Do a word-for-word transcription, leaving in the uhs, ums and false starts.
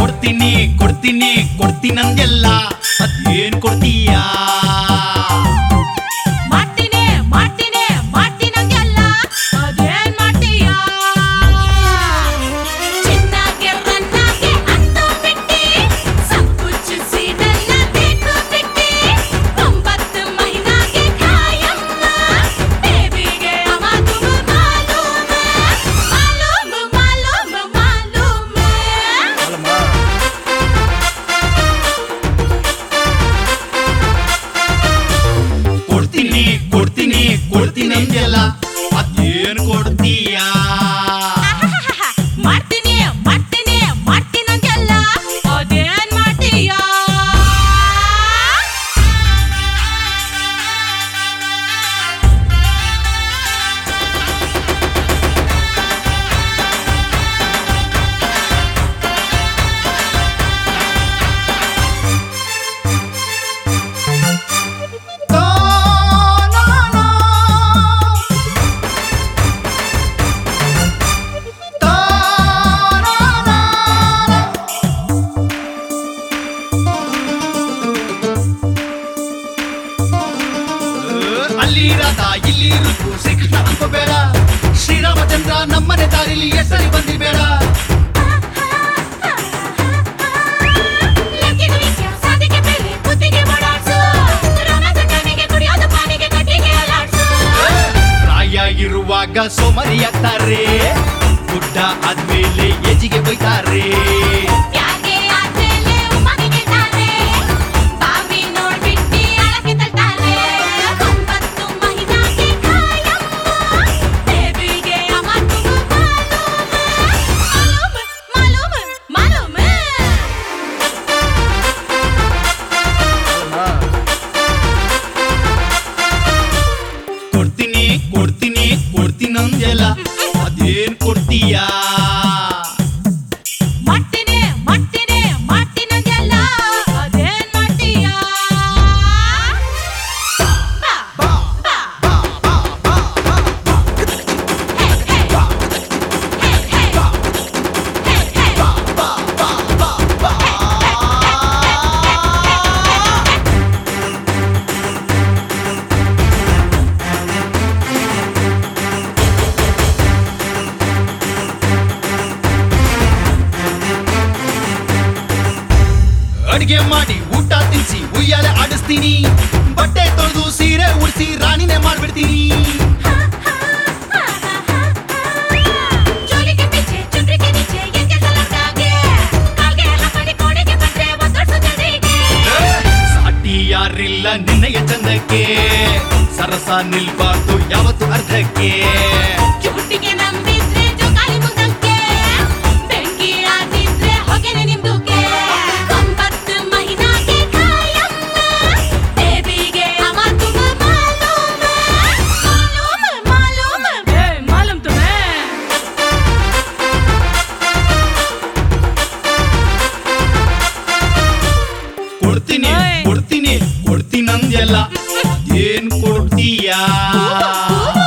ಕೊಡ್ತೀನಿ ಕೊಡ್ತೀನಿ ಕೊಡ್ತೀನಂದೆಲ್ಲ ಅದೇನ್ ಕೊಡ್ತೀಯಾ ಮಾಡ್ತೀನಿ ಮಾಡ್ತೀನಿ ಮಾಡ್ತೀನಂದೆಲ್ಲ ಅದೇನ್ ಮಾಡ್ತೀಯಾ ಚಿನ್ನಾಗೆ ರನ್ನಾಗೆ ಅಂದು ಬಿಟ್ಟಿ ಸಂಕುಚಿಸಿ ನನ್ನ ಬೇಕು ಬಿಟ್ಟಿ ಒಂಬತ್ತು ಮಹಿನಾಗೆ ಕಾಯಮ್ಮ ಬೇಬಿಗೆ ಅಮಾತು ಮಾಲೂಮ ಮಾಲೂಮ ಮಾಲೂಮ ಮಾಲೂಮ ಕೊಡ್ತೀನಿ ಕೊಡ್ತೀನಿ ಕೊಡ್ತೀನಂದೆಲ್ಲ ಅದೇನ್ ಕೊಡ್ತೀಯಾ ಮಾಡ್ತೀನಿ ಮಾಡ್ತೀನಿ ಮಾಡ್ತೀನಂದೆಲ್ಲ ಅದೇನ್ ಮಾಡ್ತೀಯಾ ಅಲ್ಲಿ ರಾಧ ಇಲ್ಲಿ ರುಕ್ಕು ಶ್ರೀಕೃಷ್ಣ ಅನ್ಕೋಬೇಡ ಶ್ರೀರಾಮಚಂದ್ರ ನಮ್ಮನೆ ದಾರಿಲಿ ಎಷ್ಟರಿ ಬಂದಿಬೇಡ ಸಾಧಿಕೆ ಬೆಲೆ ಬುದ್ಧಿಗೆ ಓಡಾಡ್ಸು ರಾಮಚಂದ್ರನಿಗೆ ಕುಡಿಯೋದು ಪಾನಿಗೆ ಕಟ್ಟಿಗೆ ಅಲಾಡ್ಸು ಪ್ರಾಯ ಇರುವಾಗ ಸೋಮರಿಯಾಗ್ತಾರೆ ಗುಡ್ಡ ಆದ್ಮೇಲೆ ಎಜಿಗೆ ಬೈತಾರೆ ಯಾಕೆ ಆದ್ಮೇಲೆ ಉಮ್ಮಗೆ ಗೆಲ್ತಾರೆ ಬಾವಿ ನೋಡ್ಬಿಟ್ಟಿ ಅಳಕ್ಕೆ ತಳ್ತಾರೆ ಒಂಬತ್ತು ಮಹಿನಾಗೆ ಕಾಯಮ್ಮ ಬೇಬಿಗೆ ಅಮಾತು ಮಾಲೂಮ ಮಾಲೂಮ ಮಾಲೂಮ ಕೊಡ್ತೀನಿ ಕೊಡ್ತೀನಿ ಕೊಡ್ತೀನಂದೆಲ್ಲ ಅದೇನ್ ಕೊಡ್ತೀಯಾ ಮಾಡ್ತೀನಿ ಮಾಡ್ತೀನಿ ಮಾಡ್ತೀನಂದೆಲ್ಲ ಅದೇನ್ ಮಾಡ್ತೀಯಾ ಬಾ ಬಾ ಬಾ ಬಾ ಬಾ ಬಾ ಹೇ ಹೇ ಹೇ ಹೇ ಹೇ ಹೇ ಬಾ ಬಾ ಬಾ ಬಾ ಬಾ ಅಡಿಗೆ ಮಾಡಿ ಊಟ ತಿನ್ಸಿ ಉಯ್ಯಾಲೆ ಆಡಿಸ್ತೀನಿ ಬಟ್ಟೆ ತೊಳೆದು ಸೀರೆ ಉಡಿಸಿ ರಾಣಿನೇ ಮಾಡ್ಬಿಡ್ತೀನಿ ಜೋಲಿಗೆ ಪಿಚ್ಚೆ ಚುಂಡ್ರಿಗೆ ನಿಚ್ಚೆ ಎಂಗೆ ಸಲರ್ದಾಗೆ ಕಾಲ್ಗೆ ಹಾಕೊಂಡು ಕೋಣೆಗೆ ಬಂದ್ರೆ ಒತ್ತಡ್ಸು ಜಲ್ದಿಗೆ ಸಾಟಿ ಯಾರಿಲ್ಲ ನಿನ್ನಯ ಚಂದಕ್ಕೆ ಸರಸ ನಿಲ್ಬಾರ್ದು ಯಾವತ್ತು ಅರ್ಧಕ್ಕೆ ಚುಟ್ಟಿಗೆ ನಂಬಿದ್ರೆ ಜೋಕಾಲಿ ಮುಂದಕ್ಕೆ ಬೆಂಕಿ ಆದಿದ್ರೆ ಹೊಗೆನೆ ನಿಮ್ದುಕ್ಕೆ ಒಂಬತ್ತು ಮಹಿನಾಗೆ ಕಾಯಮ್ಮ ಬೇಬಿಗೆ ಅಮಾತು ಮಾಲೂಮ ಮಾಲೂಮ ಮಾಲೂಮ ಏ ಮಾಲೂಮ್ ತುಮೆ ಕೊಡ್ತೀನಿ ಕೊಡ್ತೀನಿ ಕೊಡ್ತೀನಂದೆಲ್ಲ ಏನ್ ಕೊಡ್ತೀಯಾ